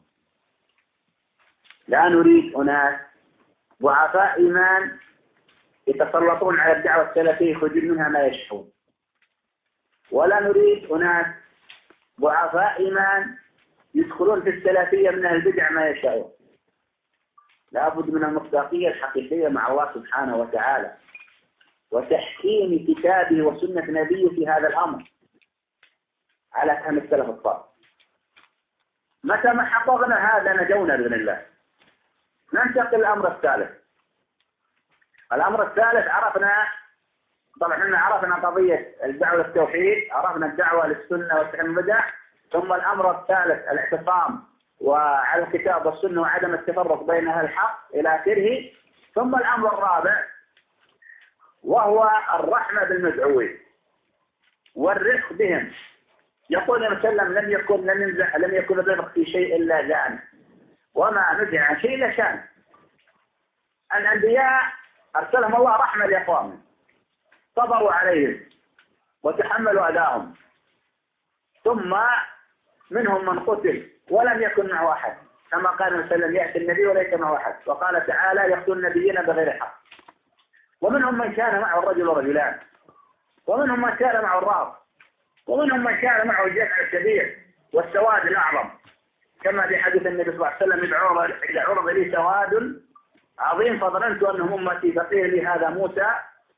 لا نريد أناس ضعفاء إيمان يتسلطون على الدعوة السلفية يخرجون منها ما يشحون، ولا نريد أناس ضعفاء إيمان يدخلون في السلفية من البدع ما يشاءون. لا بد من المصداقية الحقيقية مع الله سبحانه وتعالى وتحكيم كتابه وسنة نبيه في هذا الأمر على فهم السلف الصالح. متى ما حققنا هذا نجونا بإذن الله. ننتقل الأمر الثالث. الأمر الثالث عرفنا، طبعا احنا عرفنا قضية الدعوة للتوحيد، عرفنا الدعوة للسنة والتحريم البدع، ثم الأمر الثالث الاعتصام وعلى الكتاب والسنة وعدم التفرق بين أهل الحق إلى آخره، ثم الأمر الرابع وهو الرحمة بالمدعوين والرفق بهم. يقول النبي صلى الله عليه وسلم لم يكن الرفق في شيء إلا زان، وما نزع عن شيء إلا شان. الأنبياء أرسلهم الله رحمة لأقوامهم، صبروا عليهم وتحملوا أذاهم، ثم منهم من قتل ولم يكن معه أحد، كما قال النبي صلى الله عليه وسلم يأتي النبي وليس معه أحد، وقال تعالى يقتل النبيين بغير حق. ومنهم من كان معه الرجل ورجلان، ومنهم من كان معه الرهط، ومنهم من كان معه الجمع الكبير والسواد الأعظم، كما في حديث النبي صلى الله عليه وسلم إذا عرض لي سواد عظيم فظننت أنهم أمتي فقيل لي هذا موسى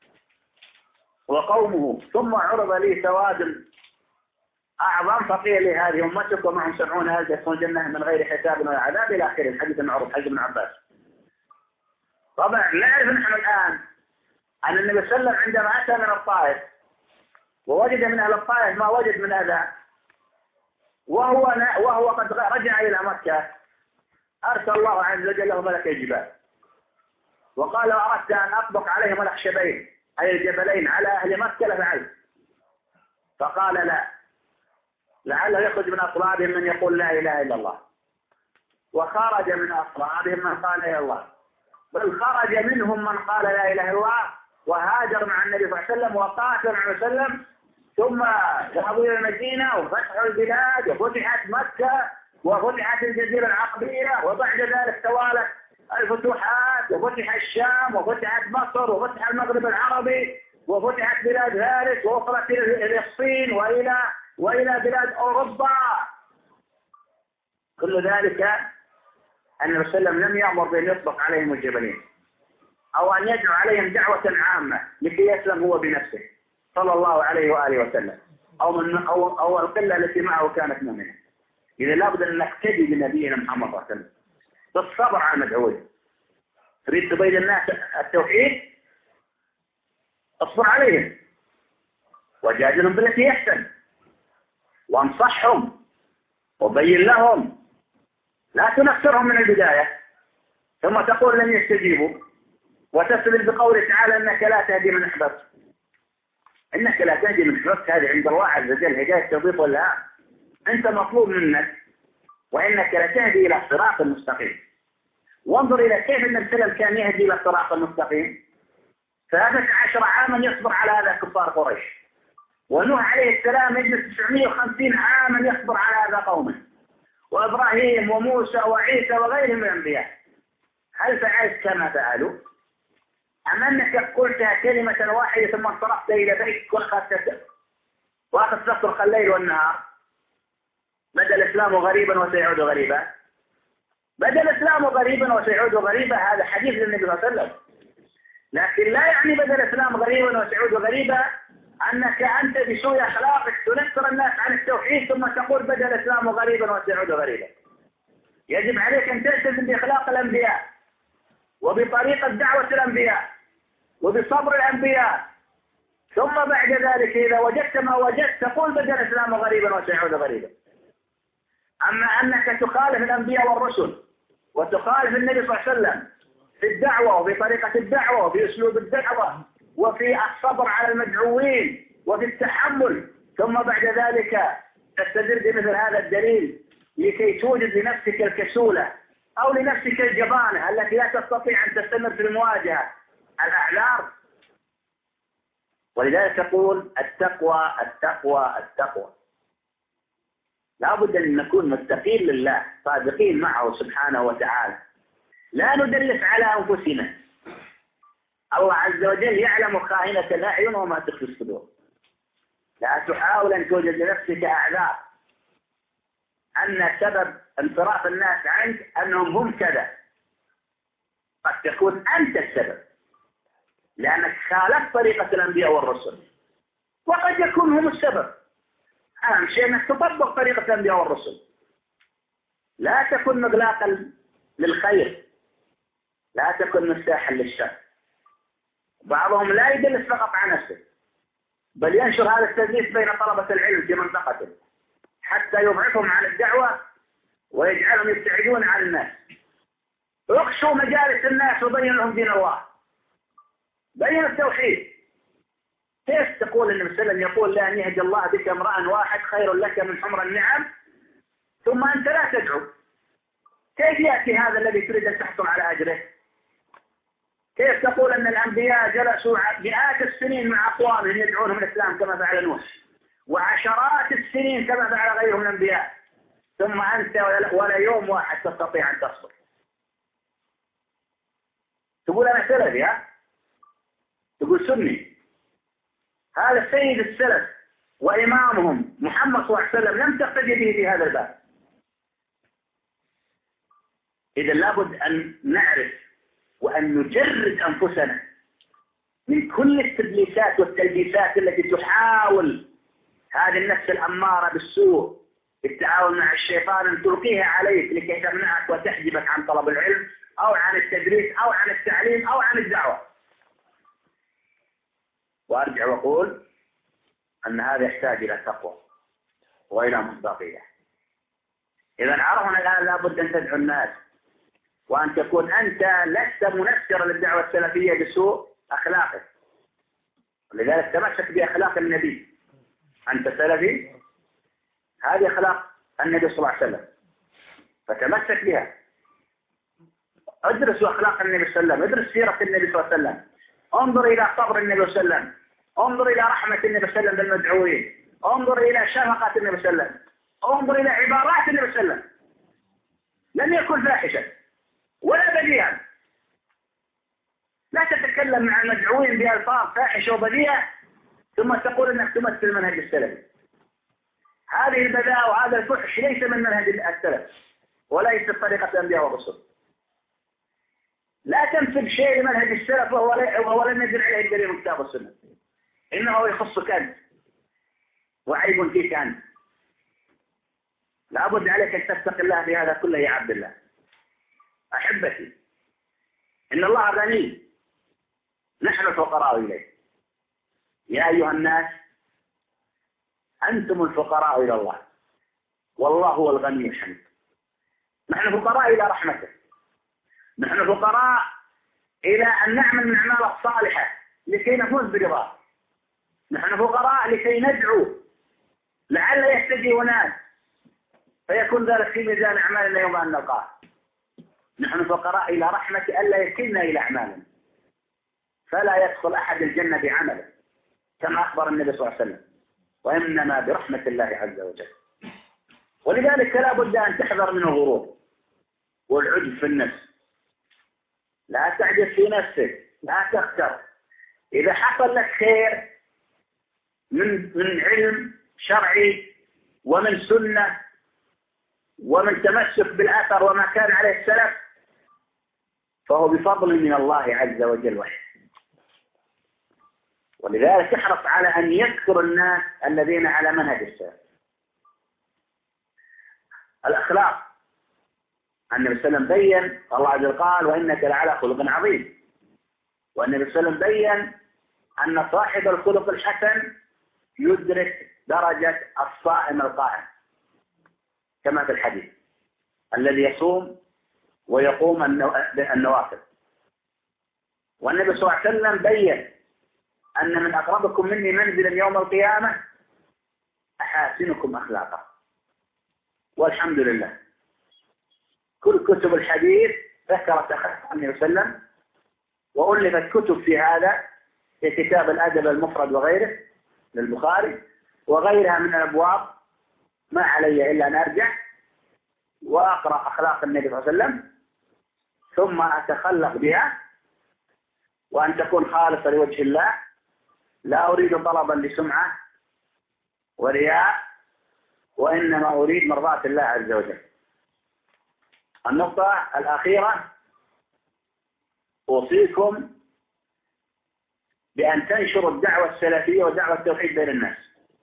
وقومه، ثم عرض لي سواد أعظم فقيل لي هذه أمتك ومعهم 70,000 يدخلون الجنة من غير حساب ولا عذاب إلى آخره. الحديث المعروف حديث ابن عباس. طبعا نعرف نحن الآن أن النبي صلى الله عليه وسلم عندما أتى من الطائف ووجد من أهل الطائف ما وجد من أذى، وهو قد رجع إلى مكة، أرسل الله عز وجل له ملك الجبال وقال أردت أن أطبق عليهم الأخشبين أي الجبلين على أهل مكة لفعلت، فقال لا، لعله يخرج من أصلابهم من يقول لا إله إلا الله، وخرج من أصلابهم من قال لا إله إلا الله، بل خرج منهم من قال لا إله إلا الله وهاجر مع النبي صلى الله عليه وسلم وقاتل مع النبي صلى الله عليه وسلم، ثم ذهبوا إلى المدينة وفتحوا البلاد وفتحت مكة وفتحت الجزيرة العربية، وبعد ذلك توالت الفتوحات وفتح الشام وفتحت مصر وفتح المغرب العربي وفتحت بلاد فارس ووصلت إلى الصين وإلى بلاد أوروبا. كل ذلك النبي صلى الله عليه وسلم لم يأمر بأن يطبق عليهم الجبلين أو أن يدعو عليهم دعوة عامة لكي يسلم هو بنفسه صلى الله عليه وآله وسلم أو القلة التي معه كانت مؤمنة. إذا لابد أن نقتدي بنبينا محمد صلى الله عليه وسلم بالصبر على المدعوين. تريد تبين الناس التوحيد اصبر عليهم وجادلهم بالتي أحسن وانصحهم وبين لهم، لا تنفرهم من البداية ثم تقول لن يستجيبوا وتستدل بقوله تعالى إنك لا تهدي من أحببت. إنك لا تهدي من أحببت هذه عند الله عز وجل هداية توفيق ولا أنت مطلوب منك وإنك لتهدي إلى الصراط المستقيم. وانظر إلى كيف النبي صلى الله عليه وسلم كان يهدي إلى الصراط المستقيم. 13 عاما يصبر على هذا كفار قريش، ونوح عليه السلام يجلس 950 عاما يصبر على هذا قومه، وإبراهيم وموسى وعيسى وغيرهم من الأنبياء. هل فعلت كما فعلوا؟ أم أنك قلتها كلمة واحدة ثم انصرفت إلى بيتك وأخذت تفرق الليل والنهار؟ بدأ الإسلام غريبا وسيعود غريبا. بدأ الإسلام غريبا وسيعود غريبا، هذا حديث للنبي صلى الله عليه وسلم. لكن لا يعني بدأ الإسلام غريبا وسيعود غريبا أنك أنت بسوء أخلاقك تنكر الناس عن التوحيد ثم تقول بدأ الإسلام غريبا وسيعود غريبا. يجب عليك أن تلتزم بأخلاق الأنبياء وبطريقة دعوة الأنبياء وبصبر الأنبياء، ثم بعد ذلك إذا وجدت ما وجدت تقول بدأ الإسلام غريبا وسيعود غريبا. أما أنك تخالف الأنبياء والرسل وتخالف النبي صلى الله عليه وسلم في الدعوة وفي طريقة الدعوة وفي أسلوب الدعوة وفي الصبر على المدعوين وفي التحمل، ثم بعد ذلك تستدل بمثل هذا الدليل لكي توجد لنفسك الكسولة أو لنفسك الجبانة التي لا تستطيع أن تستمر في المواجهة الأعذار. ولذلك تقول التقوى التقوى التقوى. لا بد أن نكون متقين لله صادقين معه سبحانه وتعالى، لا ندلس على أنفسنا. الله عز وجل يعلم خائنة الأعين وما تخفي الصدور. لا تحاول أن توجد لنفسك أعذار أن سبب انصراف الناس عنك أنهم هم كذا. قد تكون أنت السبب لأنك خالفت طريقة الأنبياء والرسل، وقد يكون هم السبب. أهم شيء أنك تطبق طريقة الأنبياء والرسل، لا تكن مغلاقا للخير، لا تكن مفتاحا للشر. بعضهم لا يدلس فقط عن نفسه بل ينشر هذا التدليس بين طلبة العلم في منطقته حتى يضعفهم عن الدعوة ويجعلهم يبتعدون عن الناس. اخشوا مجالس الناس وبين لهم دين الله، بين التوحيد. كيف تقول النبي صلى الله عليه وسلم يقول لا أن يهدي الله بك امرأ واحد خير لك من حمر النعم، ثم أنت لا تدعو؟ كيف يأتي هذا الذي تريد أن تحصل على أجره؟ كيف تقول أن الأنبياء جلسوا مئات السنين مع أقوامهم يدعونهم الإسلام كما فعل نوح، وعشرات السنين كما فعل غيرهم من الأنبياء، ثم أنت ولا يوم واحد تستطيع أن تصبر؟ تقول أنا سلفي، ها؟ تقول سني. هذا سيد السلف وإمامهم محمد صلى الله عليه وسلم لم تقتدي به في هذا الباب. إذا لابد أن نعرف وأن نجرد أنفسنا من كل التدليسات والتلبيسات التي تحاول هذه النفس الأمارة بالسوء بالتعاون مع الشيطان أن تلقيها عليك لكي تمنعك وتحجبك عن طلب العلم أو عن التدريس أو عن التعليم أو عن الدعوة. وأرجع وأقول أن هذا يحتاج إلى تقوى وإلى مصداقية. إذا عرفنا الآن لابد أن تدعو الناس وأن تكون أنت لست منكرا للدعوة السلفية بسوء أخلاقك، ولذلك تمسك بأخلاق النبي. أنت سلفي، هذه أخلاق النبي صلى الله عليه وسلم فتمسك بها. ادرس أخلاق النبي صلى الله عليه وسلم، ادرس سيرة النبي صلى الله عليه وسلم، انظر إلى صبر النبي صلى الله عليه وسلم، انظر إلى رحمة النبي صلى الله عليه وسلم بالمدعوين، انظر إلى شفقة النبي صلى الله عليه وسلم، انظر إلى عبارات النبي صلى الله عليه وسلم. لم يكن فاحشا ولا بذيئا. لا تتكلم مع المدعوين بألفاظ فاحشة وبذيئة ثم تقول أنك تمثل منهج السلف. هذه البذاء وهذا الفحش ليس من منهج السلف وليس طريقة الأنبياء والرسل. لا تنسب شيء لمنهج السلف وهو لم يدل عليه الدليل من كتاب والسنة، إنه يخصك أنت وعيب فيك أنت. لابد عليك أن تتقي الله بهذا كله يا عبد الله. أحبتي، إن الله غني، نحن الفقراء إليه. يا أيها الناس أنتم الفقراء إلى الله والله هو الغني الحميد. نحن فقراء إلى رحمته، نحن فقراء إلى أن نعمل من الأعمال الصالحة لكي نفوز برضاه. نحن فقراء لكي ندعو لعل يهتدي ناس فيكون ذلك في ميزان أعمالنا يوم أن نلقاه. نحن فقراء إلى رحمة ألا يكلنا إلى أعمالنا، فلا يدخل أحد الجنة بعمله كما أخبر النبي صلى الله عليه وسلم، وإنما برحمة الله عز وجل. ولذلك لا بد أن تحذر من الغرور والعجب في النفس. لا تعجب في نفسك، لا تختر. إذا حصل لك خير من علم شرعي ومن سنة ومن تمسك بالأثر وما كان عليه السلف، فهو بفضل من الله عز وجل وحده. ولذلك يحرص على أن يذكر الناس الذين على منهج السلف. الأخلاق، النبي صلى الله عليه وسلم بين، الله عز وجل قال وإنك لعلى خلق عظيم، والنبي صلى الله عليه وسلم بين أن صاحب الخلق الحسن يدرك درجة الصائم القائم، كما في الحديث الذي يصوم ويقوم النوافل. والنبي صلى الله عليه وسلم بين أن من أقربكم مني منزلا يوم القيامة أحاسنكم أخلاقا. والحمد لله كل كتب الحديث ذكرت أخلاق النبي صلى الله عليه وسلم، وألفت كتب في هذا، في كتاب الأدب المفرد وغيره للبخاري وغيرها من الأبواب. ما علي إلا أن أرجع وأقرأ أخلاق النبي صلى الله عليه وسلم ثم أتخلق بها، وأن تكون خالصة لوجه الله، لا أريد طلبا لسمعة ورياء، وإنما أريد مرضاة الله عز وجل. النقطة الأخيرة، أوصيكم بأن تنشروا الدعوة السلفية ودعوة التوحيد بين الناس.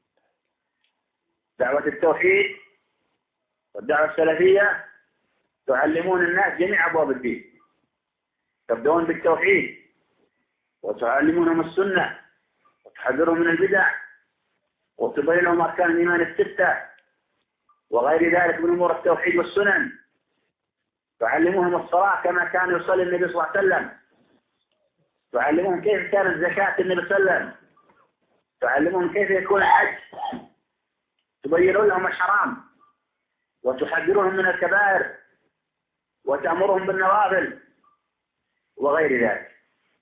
دعوة التوحيد والدعوة السلفية تعلمون الناس جميع أبواب الدين، تبدأون بالتوحيد وتعلمونهم السنة وتحذرهم من البدع وتبين لهم أركان الإيمان الستة وغير ذلك من أمور التوحيد والسنن. تعلموهم الصلاة كما كان يصلي النبي صلى الله عليه وسلم، تعلموهم كيف كانت زكاة النبي صلى الله عليه وسلم، تعلموهم كيف يكون الحج، تبينون لهم الحرام وتحذرهم من الكبائر وتأمرهم بالنوافل وغير ذلك،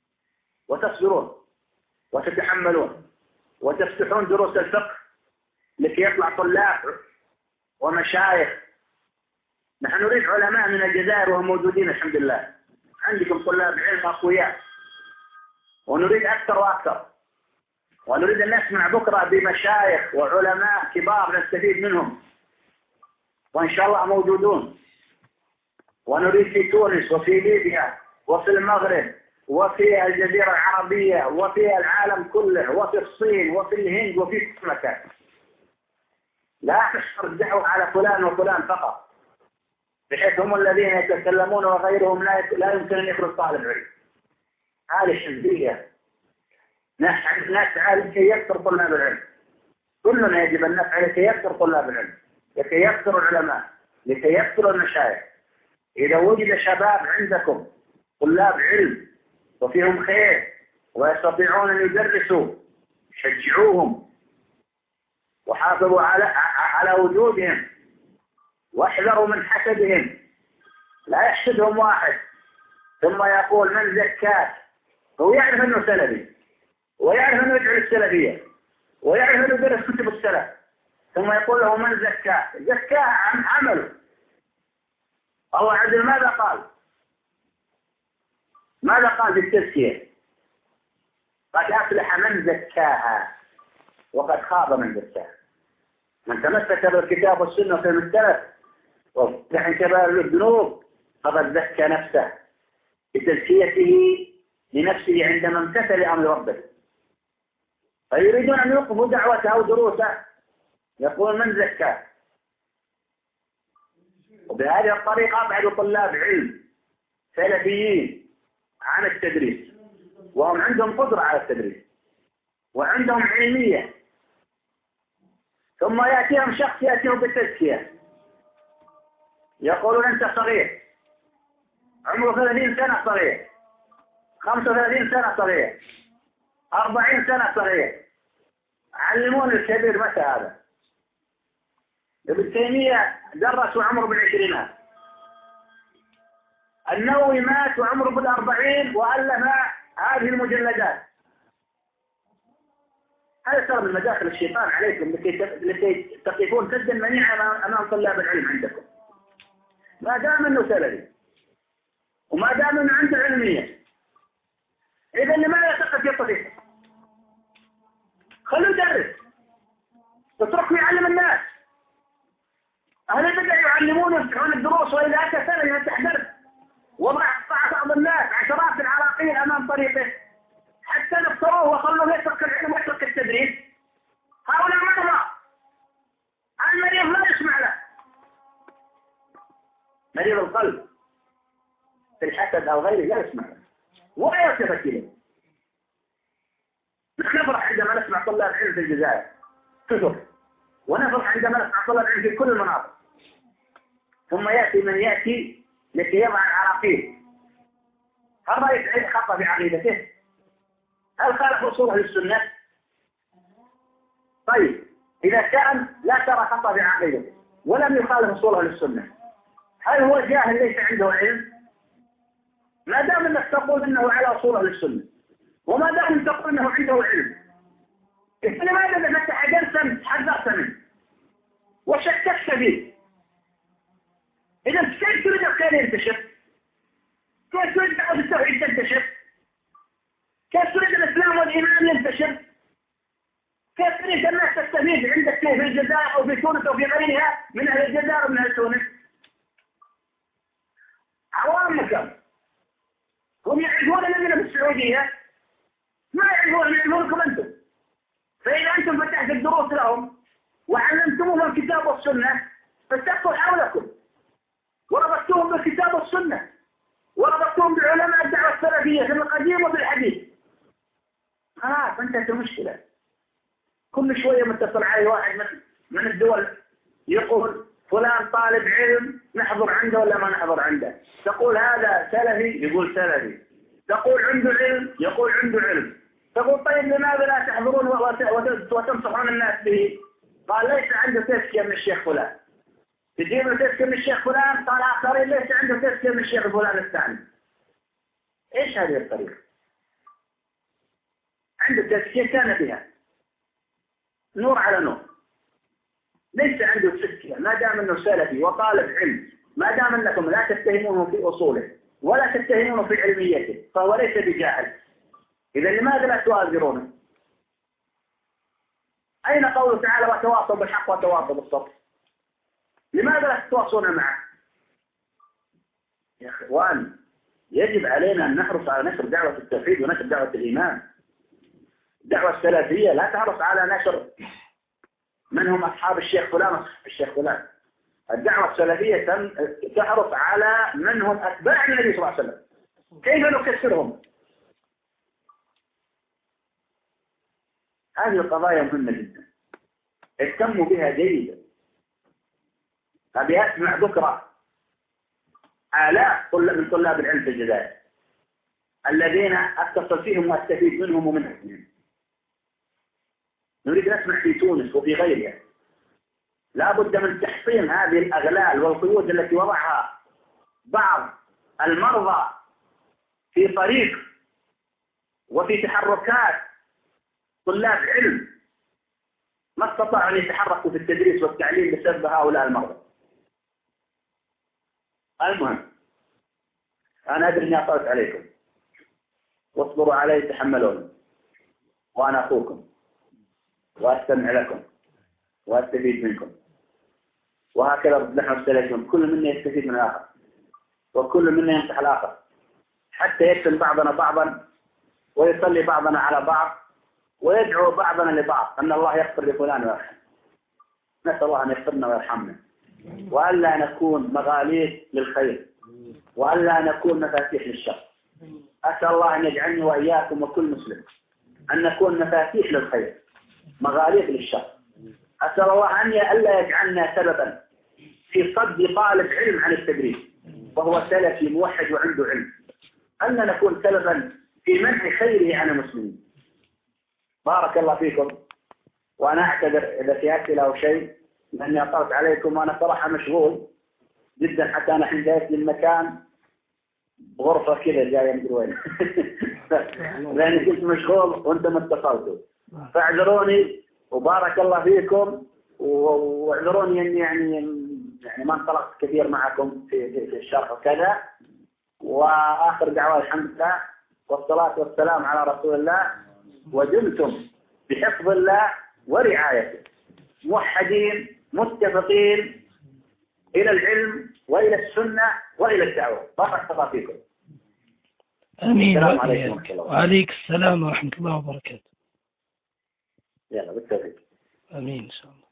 وتصبرون وتتحملون وتفتحون دروس الفقه لكي يطلع طلاب ومشايخ. نحن نريد علماء من الجزائر وهم موجودين الحمد لله، عندكم طلاب علم أقوياء، ونريد أكثر وأكثر، ونريد أن نسمع بكرة بمشايخ وعلماء كبار نستفيد منهم، وإن شاء الله موجودون. ونريد في تونس وفي ليبيا وفي المغرب وفي الجزيرة العربية وفي العالم كله وفي الصين وفي الهند وفي كل مكان. لا تشتر الدعوة على فلان وفلان فقط، بحيث هم الذين يتكلمون وغيرهم لا يمكن أن يخرج طالب علم. هذه الحزبية نسعى لكي يكثر طلاب العلم، كلنا يجب أن نسعى لكي يكثر طلاب العلم، لكي يكثر العلماء، لكي يكثر المشايخ. إذا وجد شباب عندكم طلاب علم وفيهم خير ويستطيعون أن يدرسوا، شجعوهم وحافظوا على وجودهم واحذروا من حسدهم. لا يحسدهم واحد ثم يقول من زكاك، هو يعرف أنه سلفي ويعرف أنه يدعو السلفية ويعرف أنه يدرس كتب السلف، ثم يقول له من زكاك. زكاه عن عمله. الله عز وجل ماذا قال؟ ماذا قال في التزكية؟ قد أفلح من زكاها وقد خاب من زكاها. من تمسك بالكتاب والسنة في السلف وفتح كبائر الذنوب فقد زكى نفسه بتزكيته لنفسه عندما امتثل أمر ربه. فيريدون أن يوقفوا دعوته أو دروسه، يقول من زكاه. وبهذه الطريقة أبعدوا طلاب علم سلفيين عن التدريس، وهم عندهم قدرة على التدريس وعندهم علمية، ثم يأتيهم شخص يأتيهم بالتزكية، يقولون أنت صغير، عمره 30 سنة صغير، 35 سنة صغير، 40 سنة صغير. علمون الكبير متى هذا؟ ابن تيمية درس وعمره بالعشرينات، النووي مات وعمره بالأربعين وألف هذه المجلدات. هذا صار من مداخل الشيطان عليكم لكي تقفون سدا منيعا أمام طلاب العلم عندكم، ما دام أنه سلفي وما دام أنه عنده علمية. إذا لماذا تقف يطلق؟ خلوا يدرس، اتركوا يعلم الناس. أهل البدع المعلمون يفتحون الدروس وإذا أتى سنة يستحضر وضع بعض الناس عشرات العراقيل أمام طريقه حتى نفسروه وخلوه يترك العلم ويترك التدريس. هؤلاء مرضى، المريض لا يسمع له، مريض القلب في الحسد أو غيره لا يسمع له ولا يلتفت إليه. نحن نفرح عندما نسمع طلاب العلم في الجزائر كثر، ونفرح عندما نسمع طلاب العلم في كل المناطق. ثم يأتي من يأتي لكي يضع العراقيل. هل رأيت خطأ في عقيدته؟ هل خالف أصول أهل السنة؟ طيب إذا كان لا ترى خطأ في عقيدته ولم يخالف أصول أهل السنة، هل هو جاهل ليس عنده علم؟ ما دام أنك تقول أنه على أصول أهل السنة وما دام أنك تقول أنه عنده علم، لماذا إذا تحدثت حذرت منه وشككت فيه؟ إذا كيف تريد الخير ينتشر؟ كيف تريد دعوة التوحيد تنتشر؟ كيف تريد الإسلام والإيمان ينتشر؟ كيف تريد الناس تستفيد عندك في الجزائر أو في تونس أو في غيرها من أهل الجزائر ومن أهل تونس؟ عوامكم هم يعرفون مننا بالسعودية، ما يعرفونكم أنتم. فإذا أنتم فتحت الدروس لهم وعلمتموهم الكتاب والسنة فاتقوا حولكم وربطتوهم بالكتاب والسنة وربطتوهم بعلماء الدعوة السلفية في القديم وفي الحديث، خلاص انتهت المشكلة. كل شوية متصل علي واحد من الدول يقول فلان طالب علم نحضر عنده ولا ما نحضر عنده، تقول هذا سلفي يقول سلفي، تقول عنده علم يقول عنده علم، تقول طيب لماذا لا تحضرون وتنصحون الناس به؟ قال ليس عنده تزكية من الشيخ فلان. تجيب له تزكية من الشيخ فلان، قال آخرين ليس عنده تزكية من الشيخ فلان الثاني. ايش هذه الطريقة؟ عنده تزكية كان بها نور على نور، ليس عنده تزكية. ما دام انه سلفي وطالب علم، ما دام انكم لا تتهمونه في اصوله ولا تتهمونه في علميته فهو ليس بجاهل. اذا لماذا لا تؤازرونه؟ اين قوله تعالى وتواصوا بالحق وتواصوا بالصبر؟ لماذا لا تتواصون معه؟ يا اخوان يجب علينا ان نحرص على نشر دعوة التوحيد ونشر دعوة الايمان. الدعوة السلفية لا تحرص على نشر من هم أصحاب الشيخ فلان وصحب الشيخ فلان. الدعوة السلفية تحرص على من هم أتباع النبي صلى الله عليه وسلم، كيف نكسرهم. هذه القضايا مهمة جدا، اهتموا بها جيدا. أبي أسمع بكرة آلاف من طلاب العلم في الجزائر الذين أتصل فيهم وأستفيد منهم ومنهم. نريد نسمع في تونس وفي غيرها. لا بد من تحطيم هذه الأغلال والقيود التي وضعها بعض المرضى في طريق وفي تحركات طلاب علم ما استطاعوا أن يتحركوا في التدريس والتعليم بسبب هؤلاء المرضى. المهم أنا أدري أني أطلت عليكم واصبروا علي تحملوني، وأنا أخوكم وأستمع لكم وأستفيد منكم، وهكذا نحن السلفيون كل منا يستفيد من الآخر وكل منا ينصح الآخر حتى يكتم بعضنا بعضا ويصلي بعضنا على بعض ويدعو بعضنا لبعض أن الله يغفر لفلان ويرحم. نسأل الله أن يغفرنا ويرحمنا وألا نكون مغاليق للخير وألا نكون مفاتيح للشر. أسأل الله أن يجعلني وإياكم وكل مسلم أن نكون مفاتيح للخير مغاليق للشر. أسأل الله أن ألا يجعلنا سببا في صد طالب علم عن التدريس وهو سلفي موحد وعنده علم، أن نكون سببا في منع خيره عن المسلمين. بارك الله فيكم، وأنا أعتذر إذا في أسئلة أو شيء لأني أطلت عليكم وأنا صراحة مشغول جدا حتى أنا حين جايت للمكان بغرفة كذا جاية من وين لأني كنت مشغول وأنتم اتصلتوا فاعذروني وبارك الله فيكم واعذروني أني يعني ما انطلقت كثير معكم في الشرح وكذا. وآخر دعوة الحمد لله والصلاة والسلام على رسول الله، ودمتم بحفظ الله ورعايته موحدين متفقين إلى العلم وإلى السنة وإلى الدعوة. بارك الله فيكم. آمين. السلام عليكم ورحمة الله. وعليك السلام ورحمة الله وبركاته. يلا بالتوفيق. آمين إن شاء الله.